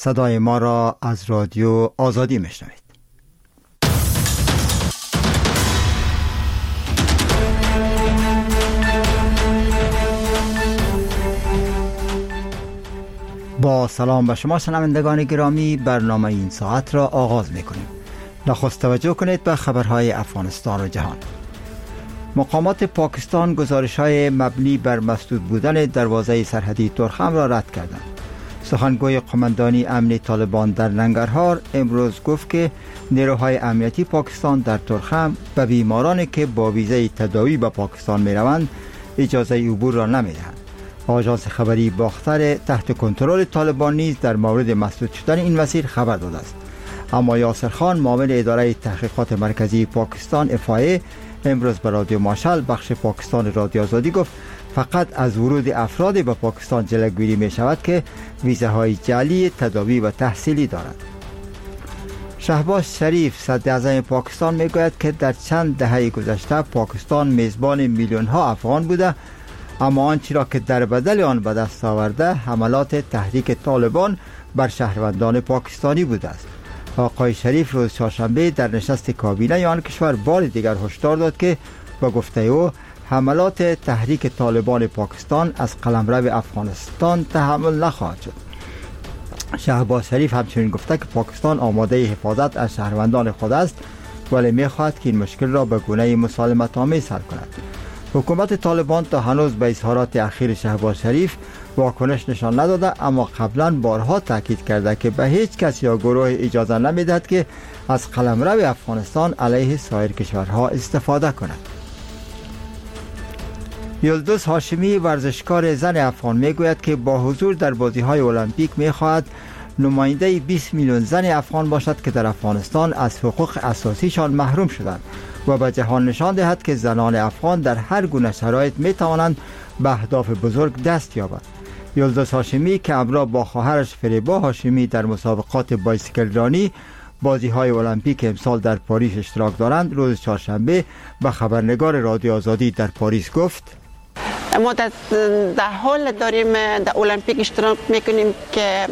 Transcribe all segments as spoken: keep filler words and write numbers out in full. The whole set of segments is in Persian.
صدای ما را از رادیو آزادی میشنوید. با سلام به شما شنوندگان گرامی، برنامه این ساعت را آغاز میکنیم. نخست توجه کنید به خبرهای افغانستان و جهان. مقامات پاکستان گزارش‌های مبنی بر مسدود بودن دروازه سرحدی ترخم را رد کردند. سخنگوی قماندانی امنی طالبان در ننگرهار امروز گفت که نیروهای امنیتی پاکستان در ترخم به بیمارانی که با ویزای تداوی به پاکستان می‌روند اجازه عبور را نمی‌دهند. آژانس خبری باختر تحت کنترل طالبان نیز در مورد مسدود شدن این مسیر خبر داده است. اما یاسر خان، معاون اداره تحقیقات مرکزی پاکستان اف آی ای، امروز به رادیو ماشال بخش پاکستان رادیو آزادی گفت فقط از ورود افراد به پاکستان جلوگیری می شود که ویزاهای جعلی تداوی و تحصیلی دارند. شهباز شریف صدر اعظم پاکستان می گوید که در چند دهه گذشته پاکستان میزبان میلیون ها افغان بوده، اما آنچه را که در بدل آن به دست آورده حملات تحریک طالبان بر شهروندان پاکستانی بوده است. آقای شریف روز چهارشنبه در نشست کابینه آن کشور بار دیگر هشدار داد که با گفته او حملات تحریک طالبان پاکستان از قلمرو افغانستان تحمل نخواهد شد. شهباز شریف همچنین گفته که پاکستان آماده حفاظت از شهروندان خود است، ولی می‌خواهد که این مشکل را به گونه مسالمت آمیز حل کند. حکومت طالبان تا هنوز به اظهارات اخیر شهباز شریف واکنش نشان نداده، اما قبلا بارها تاکید کرده که به هیچ کس یا گروه اجازه نمیدهد که از قلمرو افغانستان علیه سایر کشورها استفاده کند. یلدوز هاشمی، ورزشکار زن افغان، میگوید که با حضور در بازی‌های المپیک میخواهد نماینده بیست میلیون زن افغان باشد که در افغانستان از حقوق اساسیشان محروم شدند و به جهان نشان دهد که زنان افغان در هر گونه شرایط می توانند به اهداف بزرگ دست یابند. یلدوز هاشمی که همراه با خواهرش فریبا هاشمی در مسابقات بایسیکل رانی بازی‌های المپیک امسال در پاریس اشتراک دارند، روز چهارشنبه به خبرنگار رادیو آزادی در پاریس گفت: ما در, در حال داریم در المپیک اشتراک میکنیم که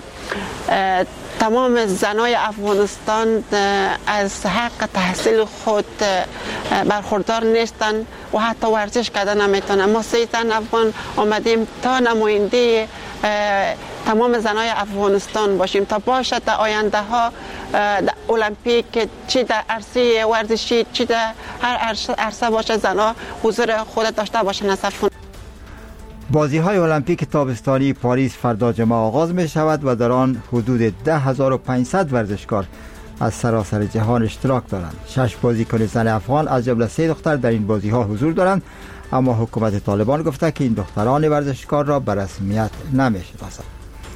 تمام زنای افغانستان از حق تحصیل خود برخوردار نیستن و حتی ورزش کردن نمیتونن. ما سه زن افغان آمدیم تا نماینده تمام زنای افغانستان باشیم تا باشد در آینده ها در المپیک چی در عرصه ورزشی چی در هر عرصه باشه زنها حضور خود داشته باشن از افغان. بازی های المپیک تابستانی پاریس فردا جمعه آغاز می شود و در آن حدود ده هزار و پانصد ورزشکار از سراسر جهان اشتراک دارند. شش بازیکن زن افغان از جمله سه دختر در این بازی ها حضور دارند، اما حکومت طالبان گفته که این دختران ورزشکار را به رسمیت نمی شناسد.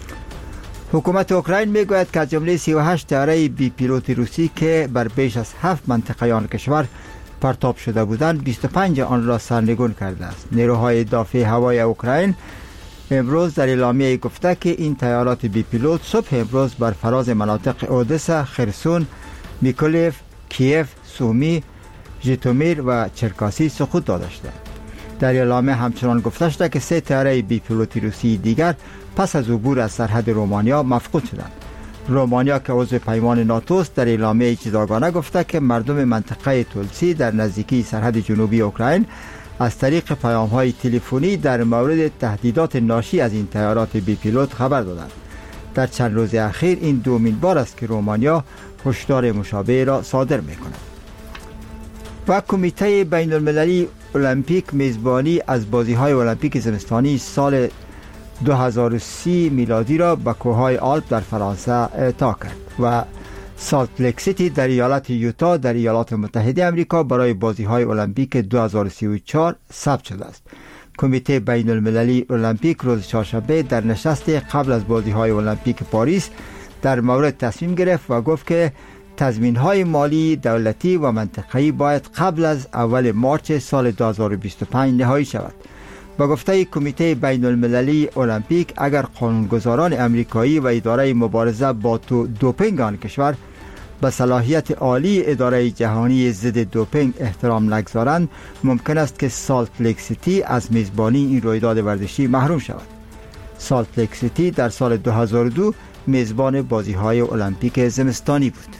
حکومت اوکراین می گوید که از جمله سی و هشت طیاره بی پیلوت روسی که بر بیش از هفت منطقه آن کشور پرتاب شده بودند، بیست و پنج آن را سرنگون کرده است. نیروهای دفاع هوایی اوکراین امروز در اعلامیه گفته که این طیارات بی پیلوت صبح امروز بر فراز مناطق اودسا، خرسون، میکولایف، کیف، سومی، ژیتومیر و چرکاسی سقوط داده شدند. در اعلامیه همچنان گفته شده که سه طیاره بی پیلوت روسی دیگر پس از عبور از سرحد رومانیا مفقود شدند. رومانیا که عضو پیمان ناتو است در اعلامیه جداگانه گفته که مردم منطقه تولسی در نزدیکی سرحد جنوبی اوکراین از طریق پیام‌های تلفنی در مورد تهدیدات ناشی از این طیارات بی پیلوت خبر دادند. در چند روز اخیر این دومین بار است که رومانیا هشدار مشابه را صادر می‌کند. و کمیته بین المللی المپیک میزبانی از بازی‌های المپیک زمستانی سال دو هزار و سی میلادی را به کوههای آلپ در فرانسه اعطا کرد و سالت لیک سیتی در ایالت یوتا در ایالات متحده آمریکا برای بازی‌های المپیک دو هزار و سی و چهار ثبت شده است. کمیته بین المللی المپیک روز چهارشنبه در نشست قبل از بازی‌های المپیک پاریس در مورد تصمیم گرفت و گفت که تضمین‌های مالی دولتی و منطقه‌ای باید قبل از اول مارچ سال دو هزار و بیست و پنج نهایی شود. با گفته کمیته بین المللی المپیک، اگر قانونگذاران امریکایی و اداره مبارزه با دوپینگ آن کشور به صلاحیت عالی اداره جهانی ضد دوپینگ احترام نگذارند، ممکن است که سالت لیک سیتی از میزبانی این رویداد ورزشی محروم شود. سالت لیک سیتی در سال دو هزار و دو میزبان بازی‌های المپیک زمستانی بود.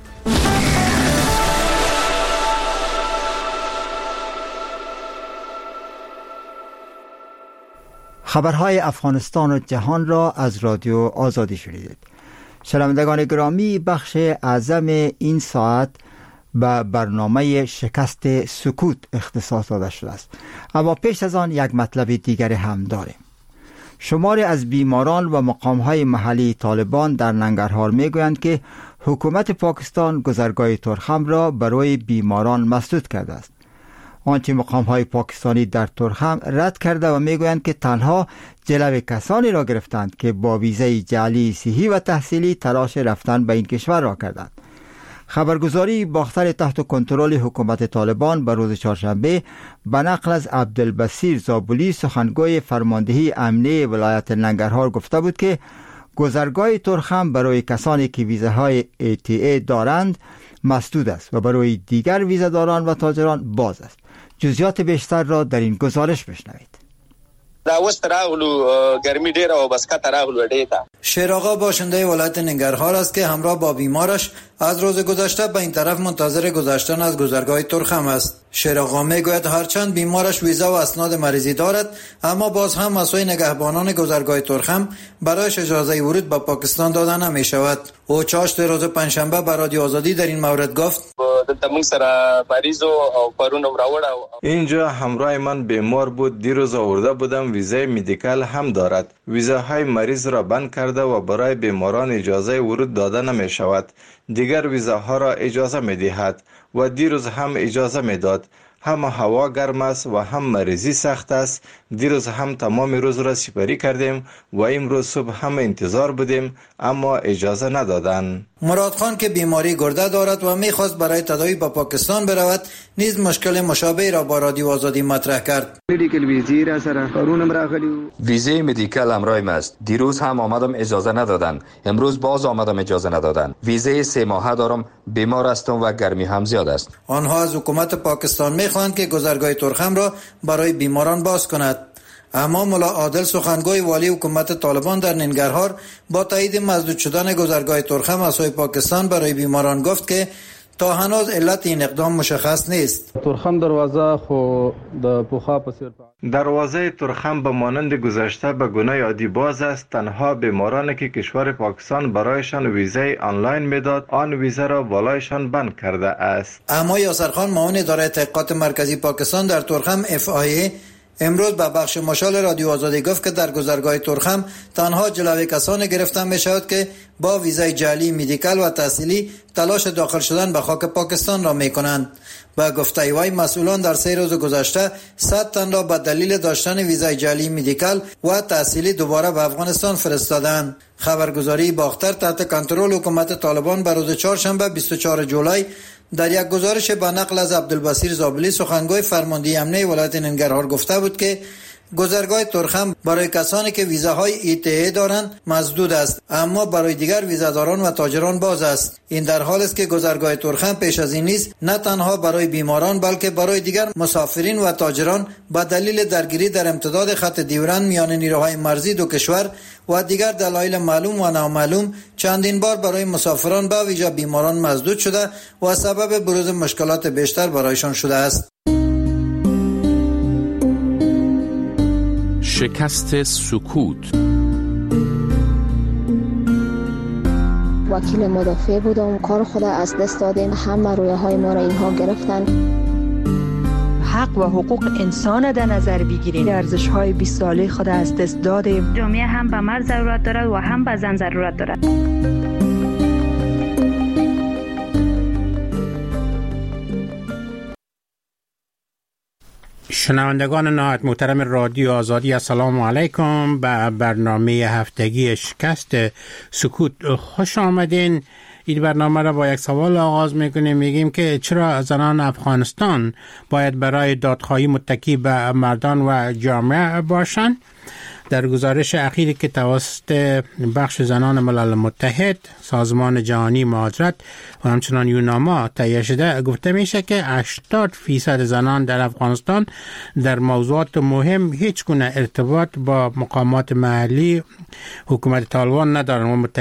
خبرهای افغانستان و جهان را از رادیو آزادی شنیدید. شنوندگان گرامی، بخش اعظم این ساعت به برنامه شکست سکوت اختصاص داده شده است، اما پیش از آن یک مطلب دیگر هم داریم. شماری از بیماران و مقامهای محلی طالبان در ننگرهار میگویند که حکومت پاکستان گذرگاه ترخم را برای بیماران مسدود کرده است. آنچه مقامهای پاکستانی در ترخم رد کرده و میگویند که تنها جلو کسانی را گرفتند که با ویزای جعلی صحی و تحصیلی تلاش رفتن به این کشور را کردند. خبرگزاری باختر تحت کنترل حکومت طالبان به روز چهارشنبه به نقل از عبدالبصیر زابلی، سخنگوی فرماندهی امنیه ولایت ننگرهار، گفته بود که گذرگاه ترخم برای کسانی که ویزاهای ای تی ای دارند مسدود است و برای دیگر ویزاداران و تاجران باز است. جزئیات بیشتر را در این گزارش بشنوید. شیرآقا باشنده ولایت ننگرهار است که همراه با بیمارش از روز گذشته به این طرف منتظر گذشتن از گذرگاه ترخم است. شیرآقا میگوید هرچند بیمارش ویزا و اسناد مریضی دارد، اما باز هم از سوی نگهبانان گذرگاه ترخم برایش اجازه ورود به پاکستان داده نمی شود. او چاشت روز پنجشنبه به رادیو آزادی در این مورد گفت: اینجا همراه من بیمار بود، دیروز آورده بودم، ویزای مدیکال هم دارد. ویزاهای مریض را بند کرده و برای بیماران اجازه ورود داده نمی شود. دیگر ویزاها را اجازه می دهد و دیروز هم اجازه می داد. هم هوا گرم است و هم مریضی سخت است. دیروز هم تمام روز را سپری کردیم و امروز صبح هم انتظار بودیم، اما اجازه ندادند. مراد خان که بیماری گرده دارد و میخواست برای تداوی به پاکستان برود، نیز مشکل مشابه را با رادیو آزادی مطرح کرد. ویزای مدیکال همراهم است. دیروز هم آمدم اجازه ندادند، امروز باز آمدم اجازه ندادند. ویزای سه ماهه دارم، بیمار هستم و گرمی هم زیاد است. آنها از حکومت پاکستان میخواهند که گذرگاه ترخم را برای بیماران باز کند. اما ملا عادل، سخنگوی والی حکومت طالبان در ننگرهار، با تایید مسدود شدن گذرگاه ترخم از سوی پاکستان برای بیماران گفت که تا هنوز علت این اقدام مشخص نیست. ترخم دروازه خو د پوخا پسیر دروازه ترخم به مانند گذشته به گونه عادی باز است. تنها بیمارانی که کشور پاکستان برایشان ویزای آنلاین میداد، آن ویزا را بالایشان بند کرده است. اما یاسر خان، معاون اداره تحقیقات مرکزی پاکستان در ترخم اف آی ای، امروز به بخش مشال رادیو آزادی گفت که در گذرگاه ترخم تنها جلوی کسانی گرفتن می شود که با ویزای جعلی مدیکال و تحصیلی تلاش داخل شدن به خاک پاکستان را می کنند. با گفته وی، مسئولان در سه روز گذشته صد تن را به دلیل داشتن ویزای جعلی مدیکال و تحصیلی دوباره به افغانستان فرستادند. خبرگزاری باختر تحت کنترل حکومت طالبان به روز چهارشنبه بیست و چهارم جولای در یک گزارش به نقل از عبدالبصیر زابلی، سخنگوی فرماندهی امنیه ولایت ننگرهار، گفته بود که گذرگاه ترخم برای کسانی که ویزاهای ای تی ای دارند مسدود است، اما برای دیگر ویزاداران و تاجران باز است. این در حال است که گذرگاه ترخم پیش از این نیز نه تنها برای بیماران بلکه برای دیگر مسافرین و تاجران به دلیل درگیری در امتداد خط دیورند میان نیروهای مرزی دو کشور و دیگر دلایل معلوم و نامعلوم چندین بار برای مسافران به ویژه بیماران مسدود شده و سبب بروز مشکلات بیشتر برایشان شده است. شکست سکوت. وکیل مدافع بودم، کار خود از دست دادیم، همه رویه های ما را اینها گرفتن. حق و حقوق انسان در نظر بگیریم، ارزش های بیست ساله خود از دست دادیم. جامعه هم به مرد ضرورت دارد و هم به زن ضرورت دارد. شنوندگان نهایت محترم رادیو آزادی، السلام علیکم. به برنامه هفتگی شکست سکوت خوش آمدین. این برنامه را با یک سوال آغاز میکنیم. میگیم که چرا زنان افغانستان باید برای دادخواهی متکی به مردان و جامعه باشند؟ در گزارش اخیری که توسط بخش زنان ملل متحد، سازمان جهانی مهاجرت و همچنان یوناما تهیه شده، گفته میشه که هشتاد فیصد زنان در افغانستان در موضوعات مهم هیچ گونه ارتباط با مقامات محلی حکومت طالبان ندارند و